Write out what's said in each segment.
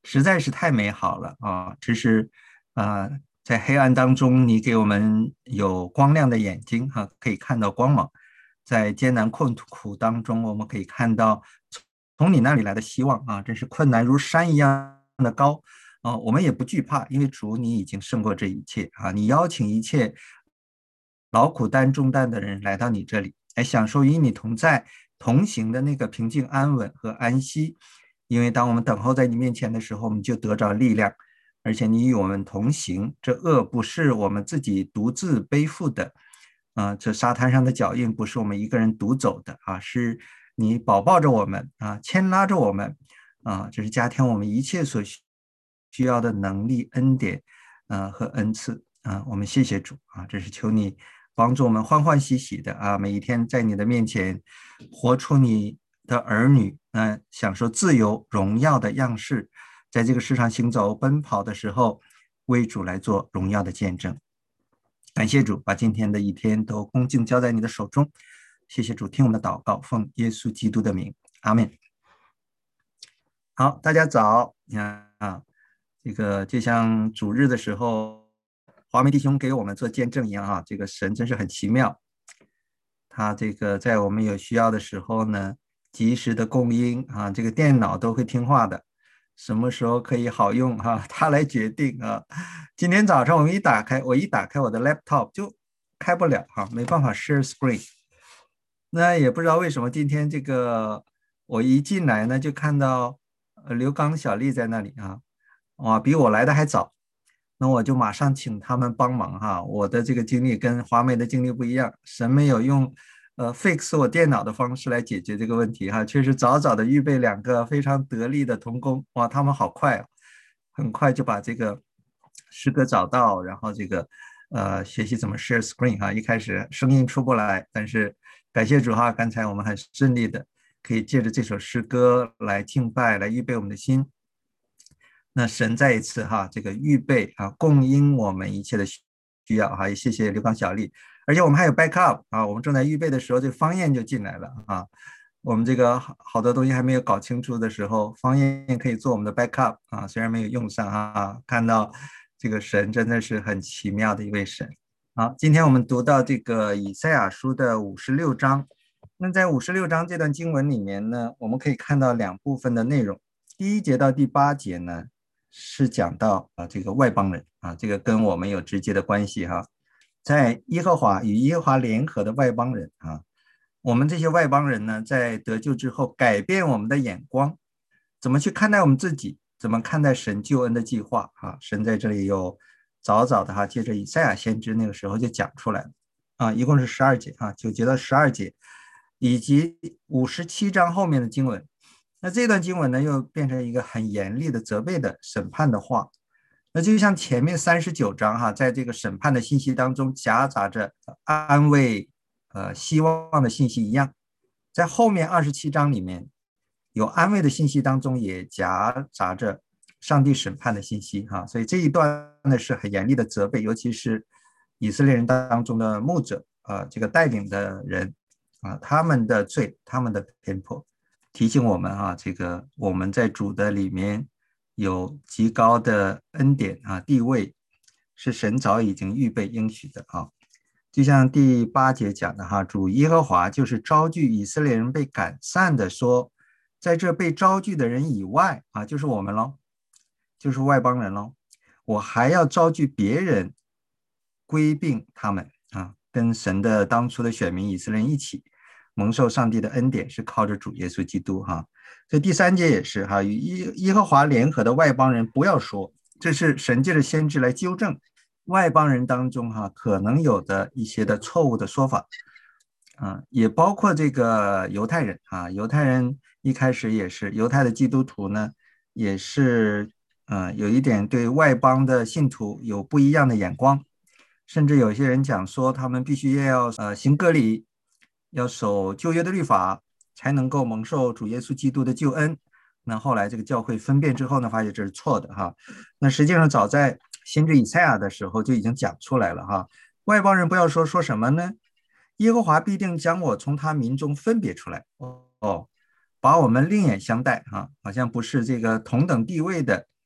实在是太美好了啊！只是在黑暗当中，你给我们有光亮的眼睛哈，可以看到光芒；在艰难困苦当中，我们可以看到从你那里来的希望啊！真是困难如山一样的高啊！我们也不惧怕，因为主你已经胜过这一切啊！你邀请一切劳苦担重担的人来到你这里，来享受与你同在同行的那个平静安稳和安息。因为当我们等候在你面前的时候，我们就得着力量，而且你与我们同行。这恶不是我们自己独自背负的，这沙滩上的脚印不是我们一个人独走的啊，是你保抱着我们啊，牵拉着我们啊，这是加添我们一切所需要的能力、恩典和恩赐啊。我们谢谢主啊，这是求你帮助我们欢欢喜喜的啊，每一天在你的面前活出你的儿女，享受自由荣耀的样式，在这个世上行走奔跑的时候，为主来做荣耀的见证。感谢主，把今天的一天都恭敬交在你的手中。谢谢主，听我们的祷告，奉耶稣基督的名，阿门。好，大家早，你看啊，这个就像主日的时候，华梅弟兄给我们做见证一样啊，这个神真是很奇妙，他这个在我们有需要的时候呢，及时的供应啊，这个电脑都会听话的，什么时候可以好用啊，他来决定啊。今天早上我一打开我的 laptop 就开不了哈，没办法 share screen。那也不知道为什么今天这个我一进来呢，就看到刘刚、小丽在那里啊，哇，比我来的还早。那我就马上请他们帮忙哈。我的这个经历跟华美的经历不一样，神没有用fix 我电脑的方式来解决这个问题哈，却是早早的预备两个非常得力的童工，哇，他们好快哦，很快就把这个诗歌找到，然后这个学习怎么 share screen 哈，一开始声音出不来，但是感谢主哈，刚才我们很顺利的可以借着这首诗歌来敬拜，来预备我们的心。那神再一次哈，这个预备啊，供应我们一切的需要哈，也谢谢刘刚小丽，而且我们还有 backup 啊，我们正在预备的时候，这方言就进来了啊，我们这个好多东西还没有搞清楚的时候，方言可以做我们的 backup 啊，虽然没有用上啊，看到这个神真的是很奇妙的一位神。好，今天我们读到这个以赛亚书的56章，那在56章这段经文里面呢，我们可以看到两部分的内容。第一节到第八节呢，是讲到这个外邦人啊，这个跟我们有直接的关系哈，在耶和华与耶和华联合的外邦人啊，我们这些外邦人呢，在得救之后改变我们的眼光，怎么去看待我们自己，怎么看待神救恩的计划啊？神在这里有早早的哈，接着以赛亚先知那个时候就讲出来了啊，一共是12节啊，9节到12节，以及57章后面的经文。那这段经文呢，又变成一个很严厉的责备的审判的话。那就像前面39章哈，在这个审判的信息当中夹杂着安慰、希望的信息一样，在后面27章里面有安慰的信息当中也夹杂着上帝审判的信息哈，所以这一段呢是很严厉的责备，尤其是以色列人当中的牧者这个带领的人啊，他们的罪，他们的偏颇。提醒我们啊，这个我们在主的里面有极高的恩典啊，地位是神早已经预备应许的啊。就像第8节讲的哈，主耶和华就是招聚以色列人被赶散的，说，在这被招聚的人以外啊，就是我们喽，就是外邦人喽，我还要招聚别人归并他们啊，跟神的当初的选民以色列人一起蒙受上帝的恩典，是靠着主耶稣基督哈。所以第3节也是哈，与耶和华联合的外邦人不要说，这是神借着先知来纠正外邦人当中哈可能有的一些的错误的说法也包括这个犹太人啊，犹太人一开始也是犹太的基督徒呢，也是有一点对外邦的信徒有不一样的眼光，甚至有些人讲说他们必须要行割礼，要守旧约的律法，才能够蒙受主耶稣基督的救恩。那后来这个教会分辨之后呢，发现这是错的哈。那实际上早在先知以赛亚的时候就已经讲出来了哈。外邦人不要说什么呢？耶和华必定将我从他民中分别出来，把我们另眼相待哈，好像不是这个同等地位的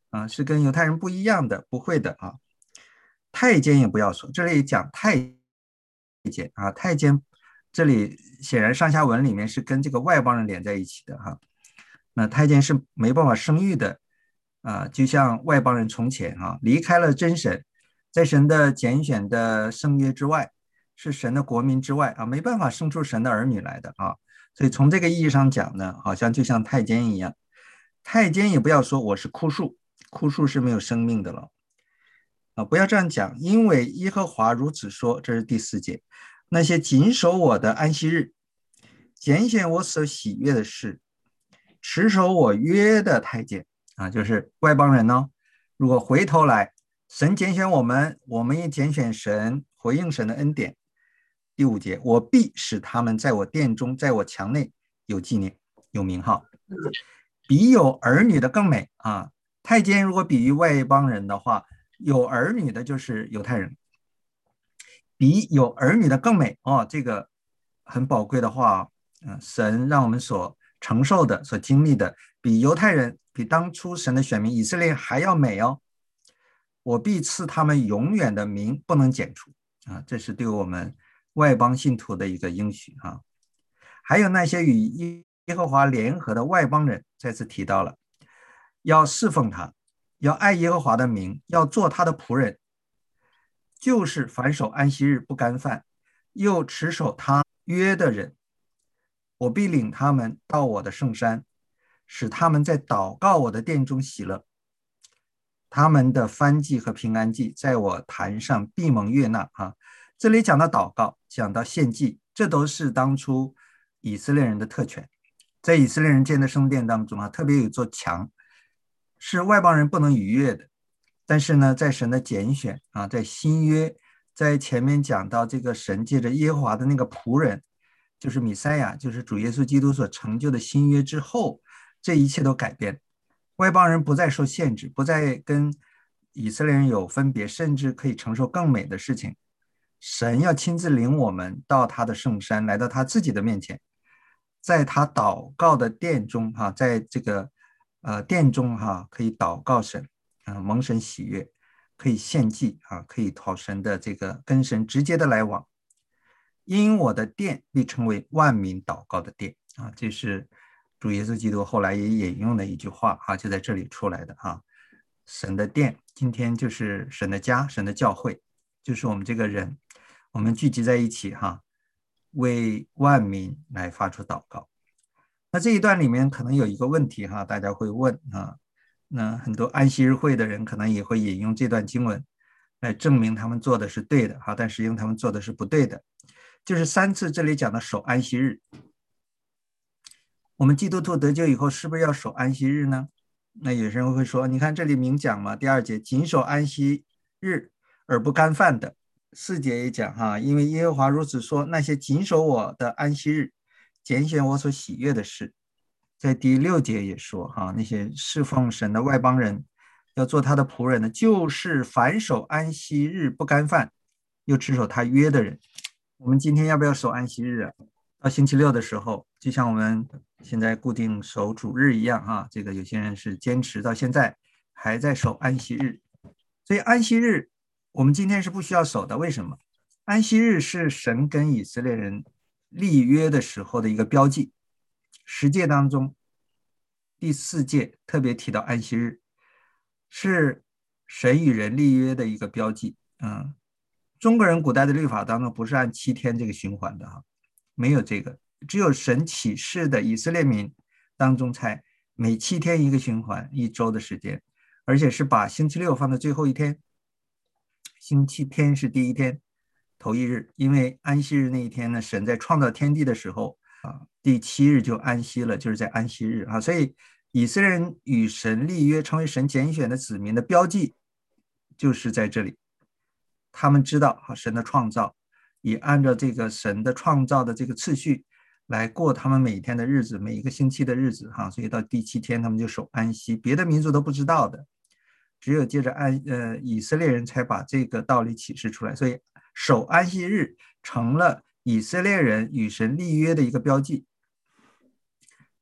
啊，是跟犹太人不一样的，不会的啊。太监也不要说，这里讲太监啊，太监这里显然上下文里面是跟这个外邦人连在一起的哈。那太监是没办法生育的啊，就像外邦人从前啊离开了真神，在神的拣选的圣约之外，是神的国民之外啊，没办法生出神的儿女来的啊。所以从这个意义上讲呢，好像就像太监一样，太监也不要说我是枯树，枯树是没有生命的了。啊，不要这样讲，因为耶和华如此说，这是第4节。那些谨守我的安息日，拣选我所喜悦的事，持守我约的太监啊，就是外邦人呢。如果回头来，神拣选我们，我们也拣选神，回应神的恩典。第5节，我必使他们在我殿中，在我墙内有纪念，有名号，比有儿女的更美啊。太监如果比喻外邦人的话，有儿女的就是犹太人，比有儿女的更美哦，这个很宝贵的话，神让我们所承受的、所经历的，比犹太人、比当初神的选民以色列还要美哦。我必赐他们永远的名，不能剪除啊，这是对我们外邦信徒的一个应许啊。还有那些与耶和华联合的外邦人，再次提到了，要侍奉他，要爱耶和华的名，要做他的仆人，就是凡守安息日不干饭，又持守他约的人，我必领他们到我的圣山，使他们在祷告我的殿中喜乐。他们的燔祭和平安祭在我坛上必蒙悦纳啊。这里讲到祷告，讲到献祭，这都是当初以色列人的特权。在以色列人建的圣殿当中啊，特别有一座墙，是外邦人不能逾越的。但是呢，在神的拣选啊，在新约，在前面讲到这个神借着耶和华的那个仆人，就是弥赛亚，就是主耶稣基督所成就的新约之后，这一切都改变。外邦人不再受限制，不再跟以色列人有分别，甚至可以承受更美的事情。神要亲自领我们到他的圣山，来到他自己的面前，在他祷告的殿中哈，在这个殿中哈，可以祷告神蒙神喜悦，可以献祭啊，可以讨神的这个跟神直接的来往。因我的殿必成为万民祷告的殿啊，这是主耶稣基督后来也引用的一句话啊，就在这里出来的啊。神的殿今天就是神的家，神的教会，就是我们这个人，我们聚集在一起哈，为万民来发出祷告。那这一段里面可能有一个问题哈，大家会问啊，那很多安息日会的人可能也会引用这段经文来证明他们做的是对的哈，但实际上他们做的是不对的。就是3次这里讲的守安息日，我们基督徒得救以后是不是要守安息日呢？那有些人会说，你看这里明讲嘛，第2节谨守安息日而不干饭的，4节也讲哈，因为耶和华如此说，那些谨守我的安息日，拣选我所喜悦的事。在第6节也说哈，那些侍奉神的外邦人要做他的仆人的，就是凡守安息日不干饭，又持守他约的人。我们今天要不要守安息日啊？到星期六的时候，就像我们现在固定守主日一样哈，这个有些人是坚持到现在还在守安息日，所以安息日我们今天是不需要守的。为什么？安息日是神跟以色列人立约的时候的一个标记。10诫当中第4诫特别提到安息日，是神与人立约的一个标记。中国人古代的律法当中不是按7天这个循环的哈，没有这个，只有神启示的以色列民当中才每7天一个循环，1周的时间，而且是把星期六放在最后一天，星期天是第1天，头1日，因为安息日那一天呢，神在创造天地的时候第7日就安息了，就是在安息日啊，所以以色列人与神立约，成为神拣选的子民的标记，就是在这里。他们知道神的创造，也按照这个神的创造的这个次序来过他们每天的日子，每一个星期的日子哈，所以到第7天他们就守安息，别的民族都不知道的，只有借着以色列人才把这个道理启示出来，所以守安息日成了以色列人与神立约的一个标记。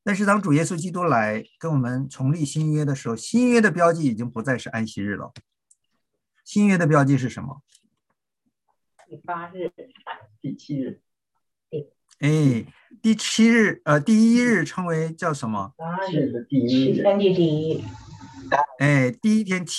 但是当主耶稣基督来跟我们重立新约的时候，新约的标记已经不再是安息日了。新约的标记是什么？ 第8日、第7日。 哎，第一日称为叫什么？ 是的，第1日。天地第一。 哎，第一天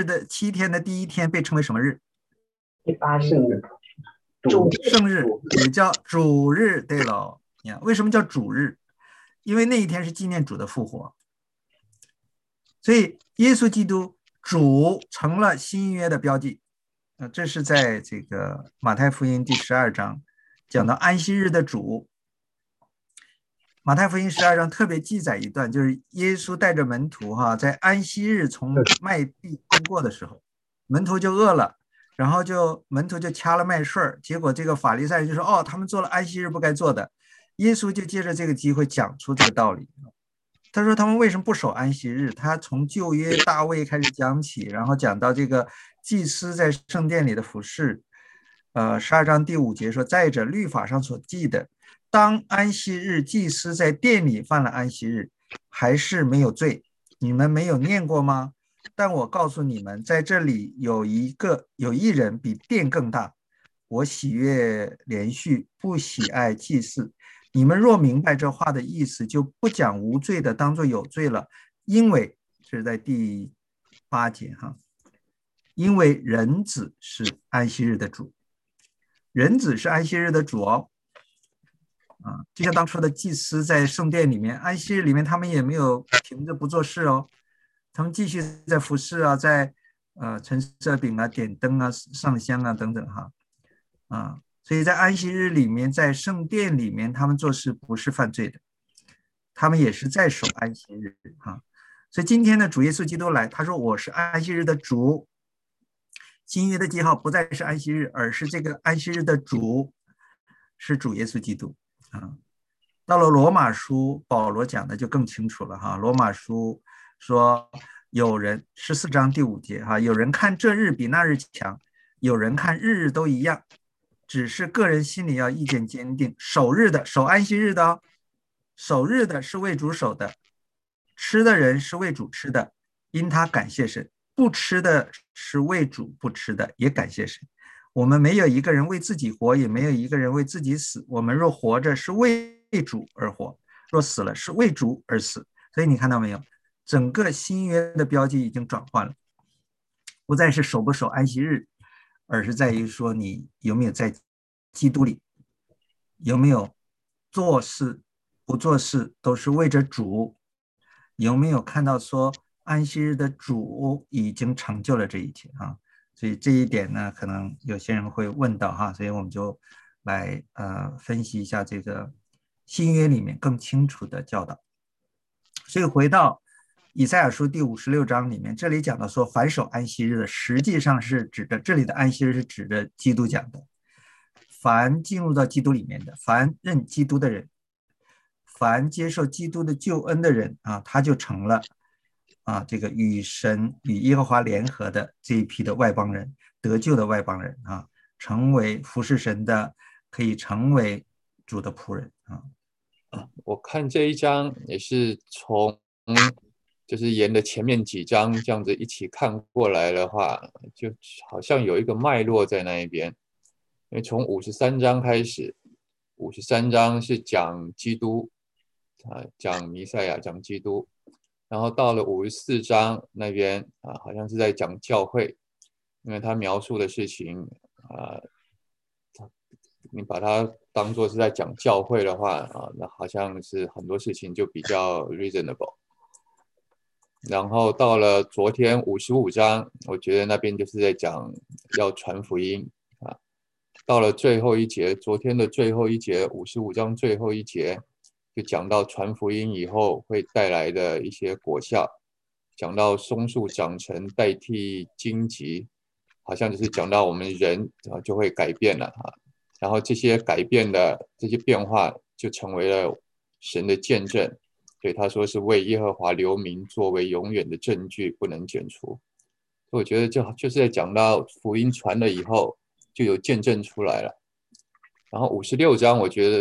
7天的第一天被称为什么日？ 第8日。 圣日也叫主日。对了，你看为什么叫主日？因为那一天是纪念主的复活，所以耶稣基督主成了新约的标记。这是在这个马太福音第12章讲到安息日的主。马太福音12章特别记载一段，就是耶稣带着门徒在安息日从麦地经过的时候，门徒就饿了，然后门徒就掐了麦穗，结果这个法利赛人就说：“哦，他们做了安息日不该做的。”耶稣就借着这个机会讲出这个道理。他说他们为什么不守安息日？他从旧约大卫开始讲起，然后讲到这个祭司在圣殿里的服侍。12章第5节说：“再者，律法上所记的，当安息日祭司在殿里犯了安息日，还是没有罪。你们没有念过吗？但我告诉你们，在这里有一人比殿更大。我喜悦连续，不喜爱祭祀。你们若明白这话的意思，就不讲无罪的当作有罪了，因为这是在第8节因为人子是安息日的主。人子是安息日的主哦。就像当初的祭司在圣殿里面，安息日里面他们也没有停着不做事哦，他们继续在服侍在陈设饼点灯上香等等所以在安息日里面，在圣殿里面，他们做事不是犯罪的，他们也是在守安息日所以今天的主耶稣基督来，他说我是安息日的主。新约的记号不再是安息日，而是这个安息日的主是主耶稣基督到了罗马书，保罗讲的就更清楚了罗马书说，有人14章第5节有人看这日比那日强，有人看日日都一样，只是个人心里要意见坚定。守日的，守安息日的守日的是为主守的，吃的人是为主吃的，因他感谢神；不吃的是为主不吃的，也感谢神。我们没有一个人为自己活，也没有一个人为自己死。我们若活着，是为主而活；若死了，是为主而死。所以你看到没有，整个新约的标记已经转换了，不再是守不守安息日，而是在于说你有没有在基督里，有没有做事不做事都是为着主，有没有看到说安息日的主已经成就了这一切所以这一点呢，可能有些人会问到所以我们就来分析一下这个新约里面更清楚的教导。所以回到以赛亚书第56章里面，这里讲到说凡守安息日的，实际上是指的，这里的安息日是指的基督讲的，凡进入到基督里面的，凡认基督的人，凡接受基督的救恩的人他就成了这个与耶和华联合的这一批的外邦人，得救的外邦人成为服侍神的，可以成为主的仆人我看这一章也是就是沿着前面几章这样子一起看过来的话，就好像有一个脉络在那一边。因为从53章开始，53章是讲基督讲弥赛亚，讲基督，然后到了54章那边好像是在讲教会，因为他描述的事情你把它当作是在讲教会的话那好像是很多事情就比较 reasonable。然后到了昨天55章，我觉得那边就是在讲要传福音到了最后一节，昨天的最后一节，55章最后一节，就讲到传福音以后会带来的一些果效，讲到松树长成代替荆棘，好像就是讲到我们人就会改变了然后这些改变的这些变化就成为了神的见证，所以他说是为耶和华留名，作为永远的证据，不能剪除。我觉得就是在讲到福音传了以后就有见证出来了。然后56章我觉得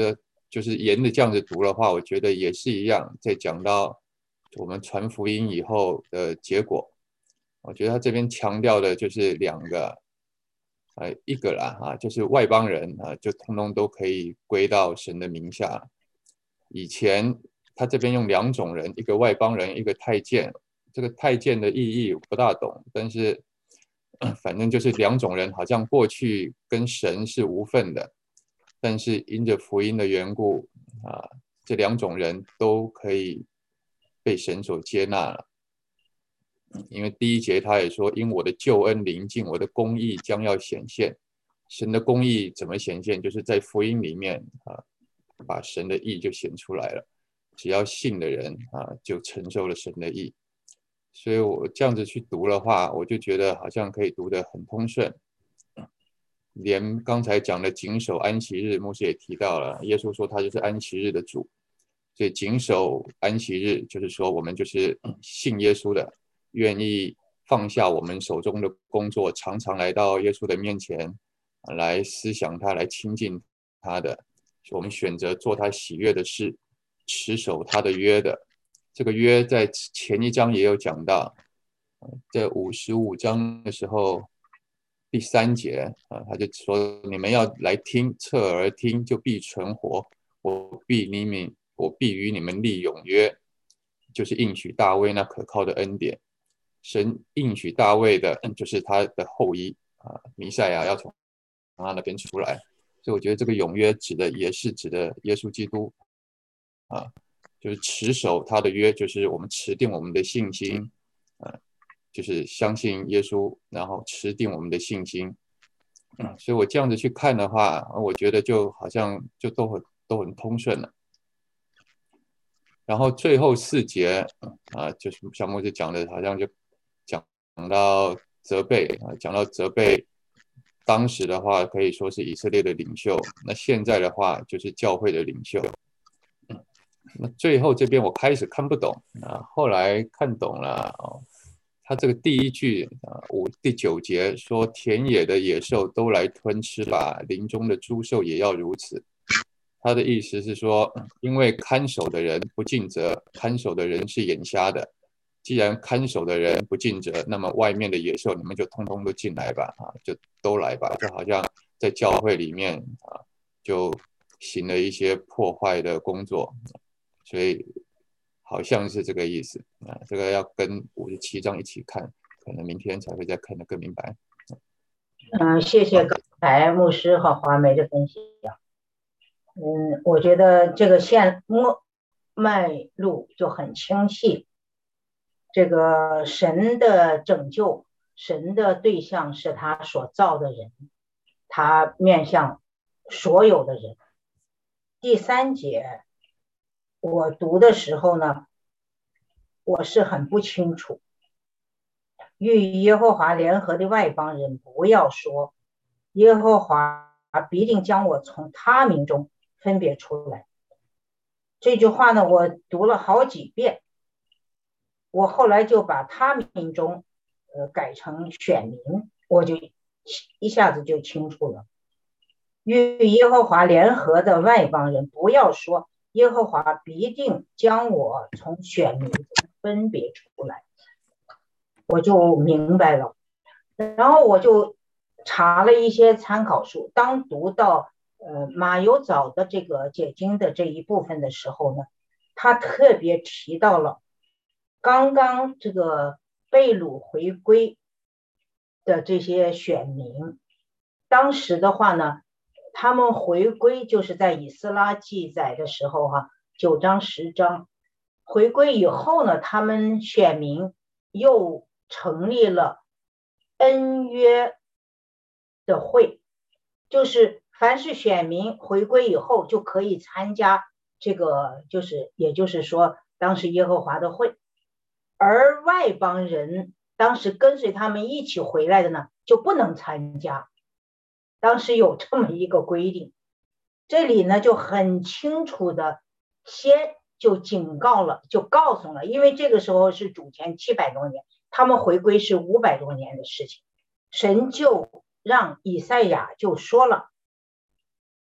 就是沿着这样子读的话，我觉得也是一样，在讲到我们传福音以后的结果。我觉得他这边强调的就是两个，一个啦就是外邦人就通通都可以归到神的名下。以前他这边用两种人，一个外邦人，一个太监。这个太监的意义我不大懂，但是反正就是两种人，好像过去跟神是无份的，但是因着福音的缘故这两种人都可以被神所接纳了。因为第一节他也说，因我的救恩临近，我的公义将要显现。神的公义怎么显现？就是在福音里面把神的义就显出来了。只要信的人就承受了神的义。所以我这样子去读的话，我就觉得好像可以读得很通顺。连刚才讲的谨守安息日，牧师也提到了，耶稣说他就是安息日的主。所以谨守安息日，就是说我们就是信耶稣的，愿意放下我们手中的工作，常常来到耶稣的面前，来思想他，来亲近他的。我们选择做他喜悦的事，持守他的约的。这个约在前一章也有讲到，在55章的时候第3节他就说：你们要来听，侧耳听，就必存活。我必与你们立永约，就是应许大卫那可靠的恩典。神应许大卫的，就是他的后裔弥赛亚要从他那边出来。所以我觉得这个永约也是指的耶稣基督就是持守他的约，就是我们持定我们的信心就是相信耶稣，然后持定我们的信心。所以我这样子去看的话，我觉得就好像就都很通顺了。然后最后4节就是像牧师讲的，好像就讲到责备讲到责备。当时的话可以说是以色列的领袖，那现在的话就是教会的领袖。那最后这边我开始看不懂后来看懂了他这个第一句第9节说：田野的野兽都来吞吃吧，林中的诸兽也要如此。他的意思是说，因为看守的人不尽责，看守的人是眼瞎的。既然看守的人不尽责，那么外面的野兽你们就通通都进来吧就都来吧。就好像在教会里面就行了一些破坏的工作，所以好像是这个意思这个要跟57章一起看，可能明天才会再看得更明白。 谢谢刚才牧师和华梅的分析我觉得这个脉络就很清晰。这个神的拯救，神的对象是他所造的人，他面向所有的人。第3节我读的时候呢，我是很不清楚。与耶和华联合的外邦人不要说，耶和华必定将我从他民中分别出来。这句话呢，我读了好几遍，我后来就把他民中改成选民，我就一下子就清楚了。与耶和华联合的外邦人不要说，耶和华必定将我从选民中分别出来，我就明白了。然后我就查了一些参考书，当读到马有藻的这个解经的这一部分的时候呢，他特别提到了刚刚这个被掳回归的这些选民，当时的话呢，他们回归就是在以斯拉记载的时候9章10章回归以后呢，他们选民又成立了恩约的会，就是凡是选民回归以后就可以参加这个，也就是说当时耶和华的会。而外邦人当时跟随他们一起回来的呢，就不能参加。当时有这么一个规定，这里呢就很清楚的先就警告了，就告诉了，因为这个时候是主前700多年，他们回归是500多年的事情。神就让以赛亚就说了，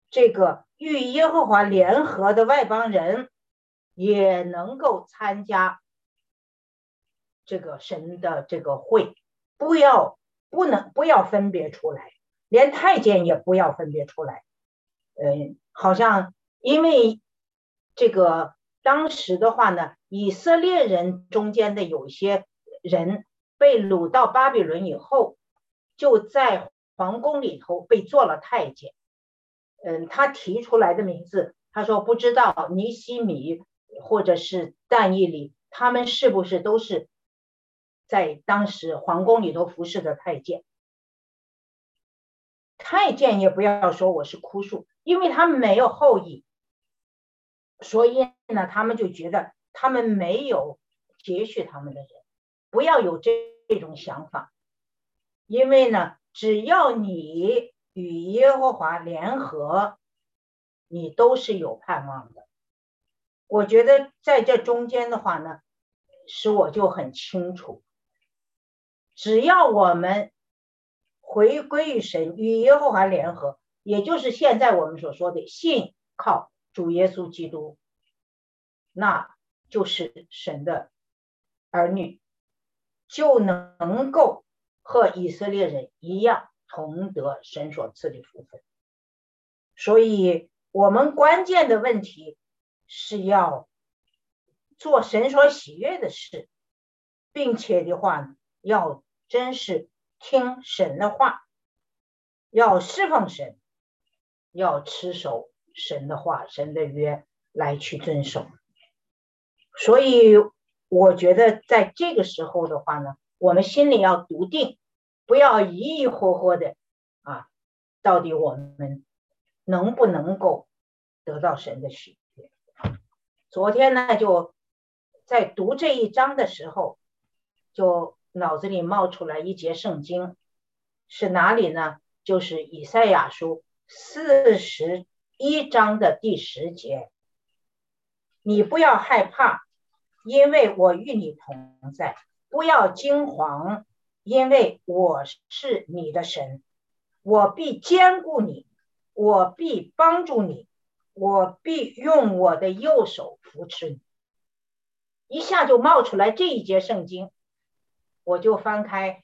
这个与耶和华联合的外邦人也能够参加这个神的这个会，不要分别出来，连太监也不要分别出来。好像因为这个当时的话呢，以色列人中间的有一些人被掳到巴比伦以后，就在皇宫里头被做了太监。他提出来的名字，他说不知道尼西米或者是但以理，他们是不是都是在当时皇宫里头服侍的太监。太监也不要说我是枯树，因为他们没有后裔，所以呢，他们就觉得他们没有接续他们的人，不要有这种想法。因为呢，只要你与耶和华联合，你都是有盼望的。我觉得在这中间的话呢，使我就很清楚，只要我们回归于神，与耶和华联合，也就是现在我们所说的信靠主耶稣基督，那就是神的儿女，就能够和以色列人一样同得神所赐的福分。所以我们关键的问题是要做神所喜悦的事，并且的话要真是听神的话，要侍奉神，要持守神的话，神的约来去遵守。所以我觉得在这个时候的话呢，我们心里要笃定，不要疑疑惑惑的到底我们能不能够得到神的喜悦。昨天呢，就在读这一章的时候，就脑子里冒出来一节圣经，是哪里呢？就是以赛亚书41章的第10节。你不要害怕，因为我与你同在，不要惊惶，因为我是你的神，我必坚固你，我必帮助你，我必用我的右手扶持你。一下就冒出来这一节圣经，我就翻开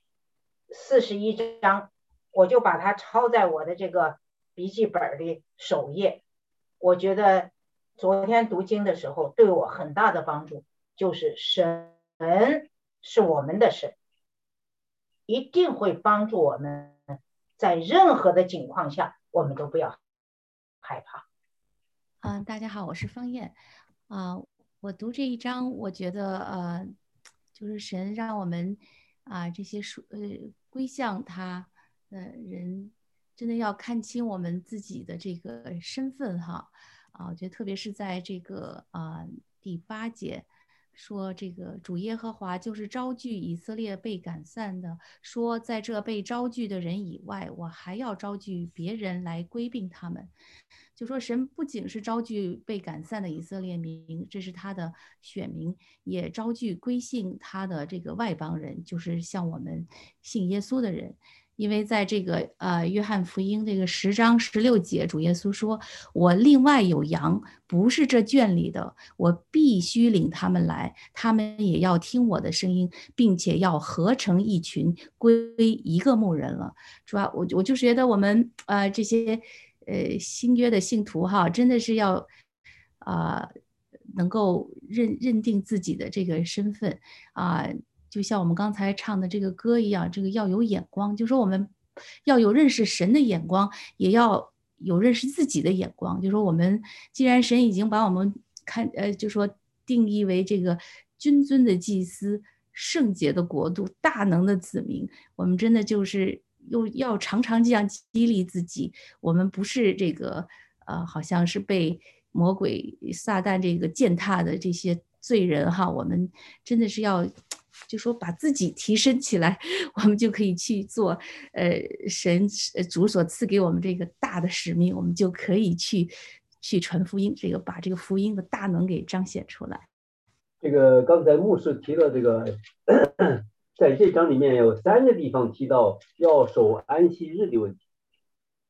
41章，我就把它抄在我的这个笔记本的首页。我觉得昨天读经的时候对我很大的帮助，就是神是我们的神，一定会帮助我们，在任何的情况下我们都不要害怕。 大家好，我是方燕。我读这一章，我觉得就是神让我们这些归向他人，真的要看清我们自己的这个身份哈。我觉得特别是在这个第8节说，这个主耶和华就是招聚以色列被赶散的，说在这被招聚的人以外，我还要招聚别人来归并他们。就说神不仅是招聚被赶散的以色列民，这是他的选民，也招聚归信他的这个外邦人，就是像我们信耶稣的人。因为在这个约翰福音这个10章16节，主耶稣说，我另外有羊，不是这圈里的，我必须领他们来，他们也要听我的声音，并且要合成一群，归一个牧人了。主要我就觉得我们这些新约的信徒哈，真的是要能够认定自己的这个身份就像我们刚才唱的这个歌一样，这个要有眼光，就说我们要有认识神的眼光，也要有认识自己的眼光。就说我们既然神已经把我们就说定义为这个君尊的祭司、圣洁的国度、大能的子民，我们真的就是又要常常这样激励自己，我们不是这个好像是被魔鬼撒旦这个践踏的这些罪人哈，我们真的是要就说把自己提升起来，我们就可以去做神主所赐给我们这个大的使命，我们就可以去传福音，这个把这个福音的大能给彰显出来。 这个刚才牧师提到这个在这章里面有3个地方提到要守安息日的问题。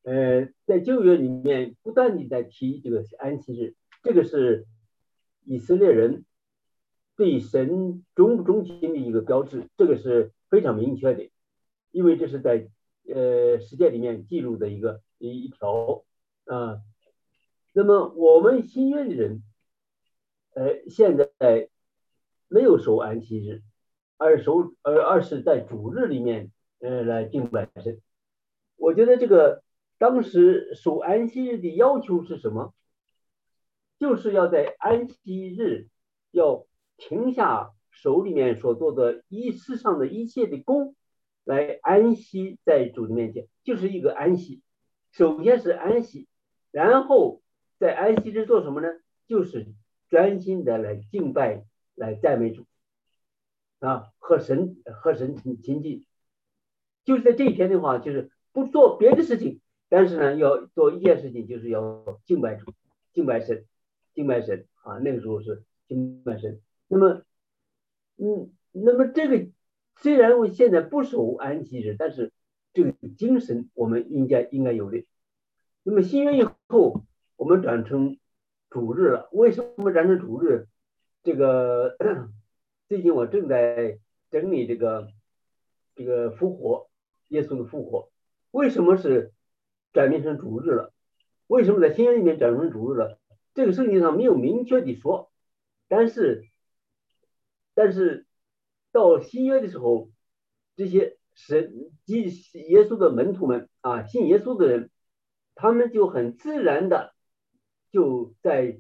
在旧约里面不断地在提这个安息日，这个是以色列人对神忠不忠心的一个标志，这个是非常明确的，因为这是在世界里面记录的一条啊。那么我们新约的人，现在没有守安息日，而是在主日里面来敬拜神。我觉得这个当时守安息日的要求是什么？就是要在安息日要停下手里面所做的世上的一切的工，来安息在主的面前，就是一个安息。首先是安息，然后在安息日做什么呢？就是专心的来敬拜，来赞美主啊，和神亲近。就是在这一天的话，就是不做别的事情，但是呢，要做一件事情，就是要敬拜主，敬拜神啊。那个时候是敬拜神。那么这个虽然我现在不守安息日，但是这个精神我们应该有的。那么新约以后，我们转成主日了。为什么转成主日？这个最近我正在整理这个复活，耶稣的复活。为什么是转变成主日了？为什么在新约里面转成主日了？这个圣经上没有明确的说，但是到新约的时候，这些耶稣的门徒们啊，信耶稣的人，他们就很自然的就在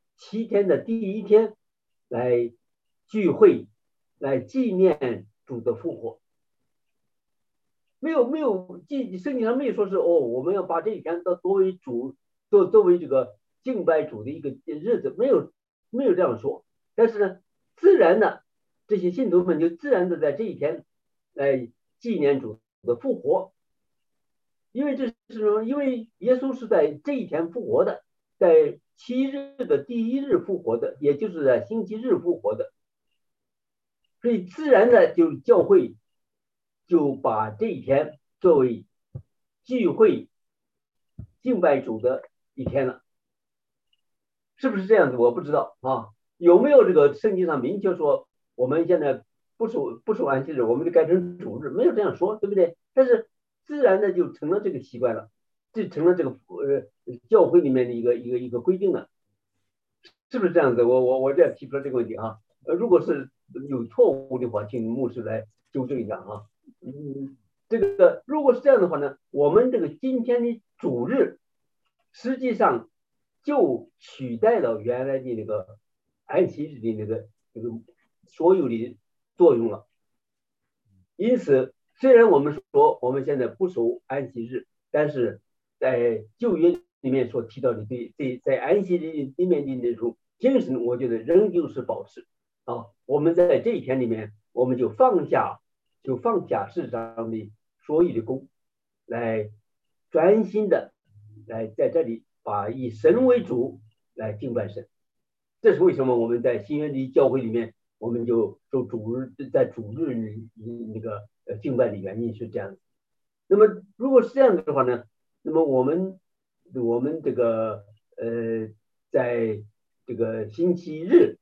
7天的第1天来聚会，来纪念主的复活。没有圣经上没有说是我们要把这一天作为作为这个敬拜主的一个日子，没有这样说。但是呢，自然的这些信徒们就自然的在这一天来纪念主的复活，因为因为耶稣是在这一天复活的，在7日的第1日复活的，也就是在星期日复活的，所以自然的就教会就把这一天作为聚会敬拜主的一天了。是不是这样子？我不知道啊，有没有这个圣经上明确说我们现在不守安息日，我们就改成主日？没有这样说，对不对？但是自然的就成了这个习惯了，就成了这个教会里面的一个规定了，是不是这样子？我这样提出了这个问题啊。如果是有错误的话，请牧师来纠正一下啊。这个如果是这样的话呢，我们这个今天的主日实际上就取代了原来的那个安息日的那个所有的作用了。因此，虽然我们说我们现在不守安息日，但是在旧约里面所提到的在安息日里面的那种精神，我觉得仍旧是保持啊。我们在这一天里面，我们就放下世上的所有的功，来专心的来在这里把以神为主来敬拜神。这是为什么我们在新约的教会里面，我们就在主日那个敬拜的原因是这样子。那么如果是这样子的话呢，那么我们这个在这个星期日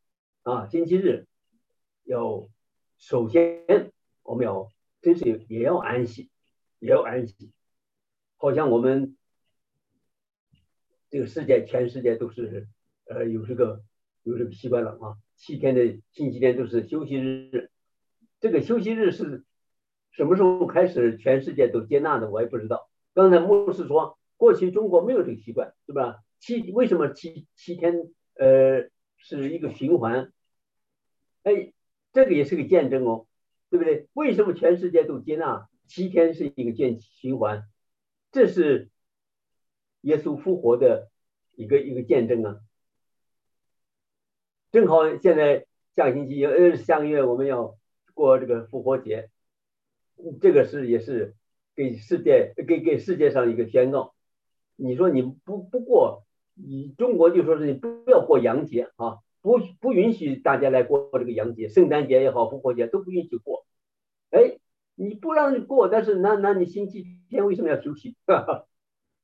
要首先我们要真是也要安息，好像我们这个全世界都是有这个习惯了啊。7天的星期天都是休息日，这个休息日是什么时候开始全世界都接纳的，我也不知道。刚才牧师说过去中国没有这个习惯，是吧？为什么七天是一个循环？哎，这个也是个见证哦，对不对？为什么全世界都接纳7天是一个循环？这是耶稣复活的一个见证啊。正好现在下个月我们要过这个复活节，这个也是给世界上一个宣告。你说你不过，你中国就说是你不要过洋节啊，不允许大家来过这个洋节，圣诞节也好，复活节都不允许过。哎，你不让你过，但是那你星期天为什么要休息？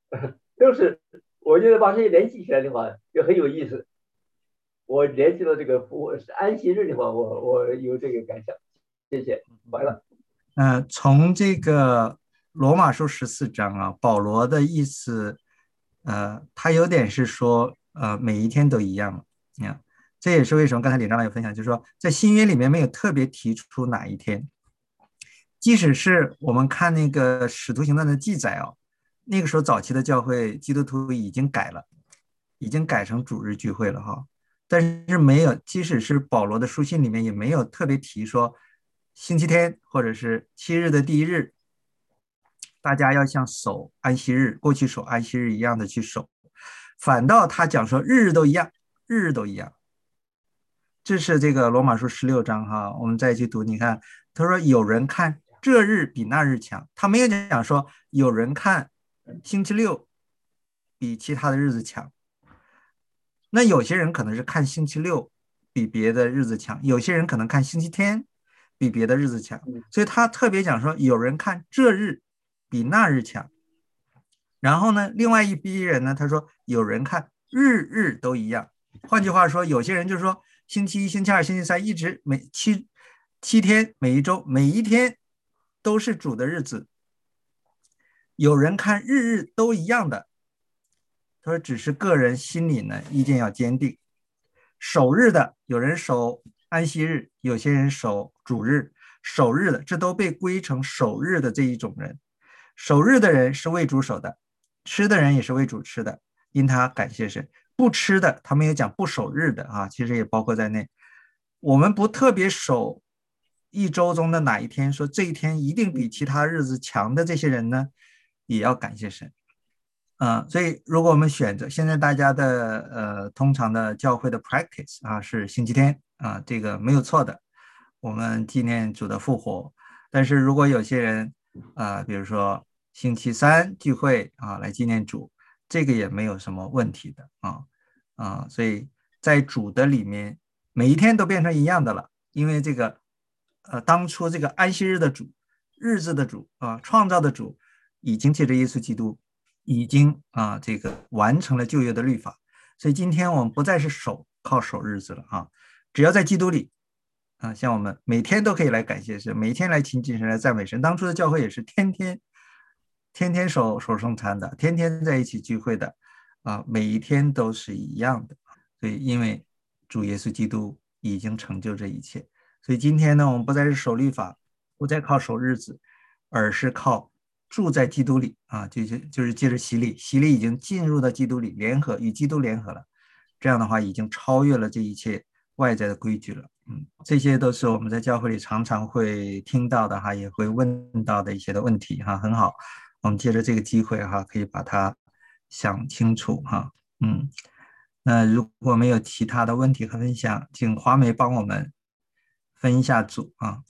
都是我觉得把这些联系起来的话就很有意思。我联系到这个安息日的话，我有这个感想。谢谢，完了。 从这个罗马书14章啊，保罗的意思，他有点是说，每一天都一样。你看，这也是为什么刚才李长老有分享，就是说在新约里面没有特别提出哪一天，即使是我们看那个使徒行传的记载哦，那个时候早期的教会基督徒已经改了，已经改成主日聚会了哈。但是没有，即使是保罗的书信里面也没有特别提说星期天或者是7日的第一日，大家要像守安息日，过去守安息日一样的去守，反倒他讲说日日都一样，日日都一样。这是这个罗马书16章哈，我们再去读，你看他说有人看这日比那日强，他没有讲说有人看星期六比其他的日子强。那有些人可能是看星期六比别的日子强，有些人可能看星期天比别的日子强，所以他特别讲说有人看这日比那日强。然后呢，另外一批人呢，他说有人看日日都一样。换句话说，有些人就说星期一、星期二、星期三一直七天，每一周每一天都是主的日子。有人看日日都一样的，他说只是个人心里呢意见要坚定。守日的有人守安息日，有些人守主日。守日的这都被归成守日的这一种人。守日的人是为主守的，吃的人也是为主吃的，因他感谢神。不吃的他没有讲不守日的啊，其实也包括在内。我们不特别守一周中的哪一天，说这一天一定比其他日子强的这些人呢，也要感谢神。所以如果我们选择现在大家的通常的教会的 practice 啊是星期天啊，这个没有错的，我们纪念主的复活。但是如果有些人比如说星期三聚会啊来纪念主，这个也没有什么问题的所以在主的里面每一天都变成一样的了，因为这个当初这个安息日的主，日子的主创造的主已经借着耶稣基督已经这个完成了旧约的律法，所以今天我们不再是靠守日子了只要在基督里像我们每天都可以来感谢神，每天来亲近神，来赞美神。当初的教会也是天天守圣餐的，天天在一起聚会的每一天都是一样的。所以因为主耶稣基督已经成就这一切，所以今天呢，我们不再是守律法，不再靠守日子，而是靠住在基督里就是借着洗礼已经进入到基督里，与基督联合了。这样的话，已经超越了这一切外在的规矩了。这些都是我们在教会里常常会听到的也会问到的一些的问题很好，我们借着这个机会可以把它想清楚那如果没有其他的问题和分享，请华梅帮我们分一下组